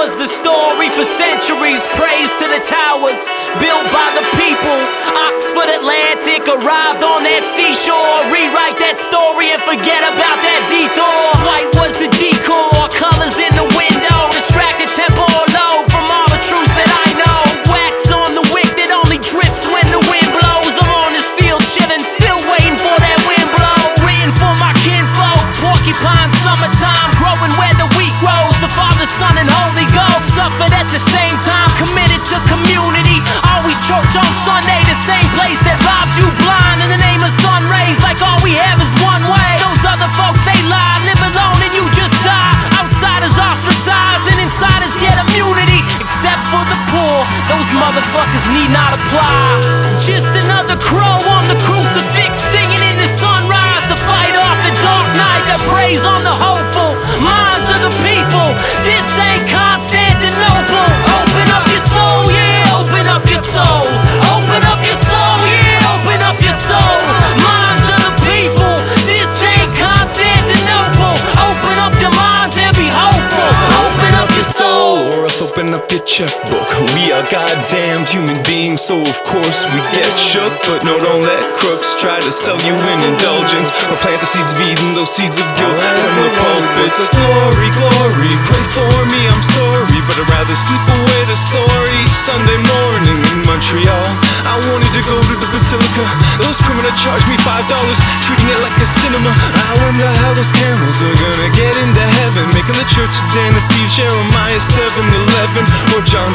was the story for centuries. Praise to the towers built by the people. Oxford Atlantic arrived on that seashore. Rewrite that story and forget about that detour. White was the decor, colors in the window, distracted tempo low from all the truths that I know. Wax on the wick that only drips when the wind blows. I'm on the seal chillin', still waiting for that wind blow. Written for my kinfolk, porcupine summertime, growing where the wheat grows. The Father, Son, and Holy Ghost suffered at the same time, committed to community. Always church on Sunday, the same place that robbed you blind. In the name of sun rays, like all we have is one way. Those other folks, they lie, live alone and you just die. Outsiders ostracize and insiders get immunity. Except for the poor, those motherfuckers need not apply. Just another crow on the crucifix, singing in the sunrise to fight off the dark night that preys on the hopeful minds of the people. This ain't Constantinople. Open up your soul, yeah, open up your soul. Open up your soul, yeah, open up your soul. Minds of the people, this ain't Constantinople. Open up your minds and be hopeful. Open up your soul. Or else open up your checkbook. We are goddamned human beings, so of course we get shook. But no, don't let crooks try to sell you an indulgence or plant the seeds of Eden, those seeds of guilt from the pulpits. Glory, glory, pray for me, I'm sorry, but I'd rather sleep away the sore each Sunday morning in Montreal. I wanted to go to the Basilica. Those criminals charged me $5, treating it like a cinema. I wonder how those camels are gonna get into heaven, making the church a den of thieves. Jeremiah 7:11 or John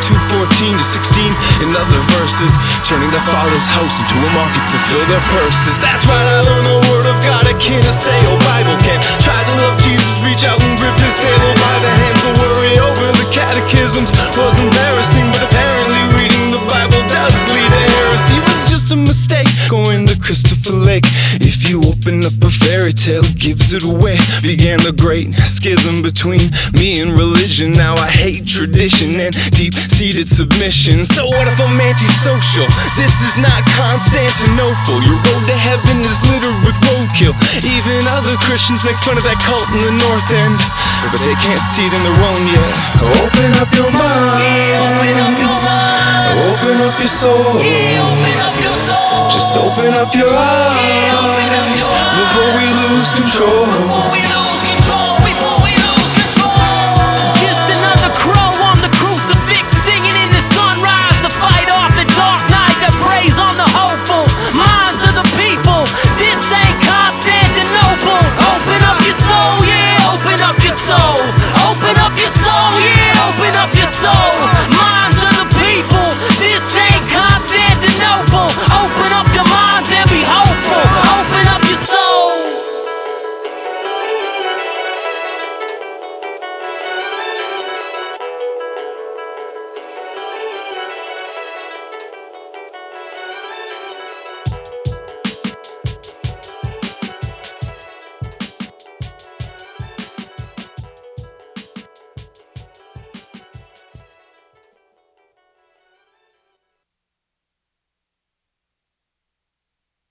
2:14-16 in other verses, turning the Father's house into a market to fill their purses. That's right, I learned the word of God. I can't say, oh, Bible can't. Try to love Jesus, reach out and grip his halo by the hand. To worry over the catechisms was embarrassing, but apparently reading the Bible does lead to heresy. It was just a mistake going to Christopher Lake. If you open up a fairy tale, it gives it away. Began the great schism between me and religion. Now I hate tradition and deep-seated submission. So what if I'm antisocial? This is not Constantinople. Your road to heaven is littered with roadkill. Even other Christians make fun of that cult in the North End, but they can't see it in their own yet. Open up your mind. Yeah, open up your mind. Open up your soul. Yeah, open up your soul. Just open up your eyes, Yeah, open up your eyes. before we lose control. Before we lose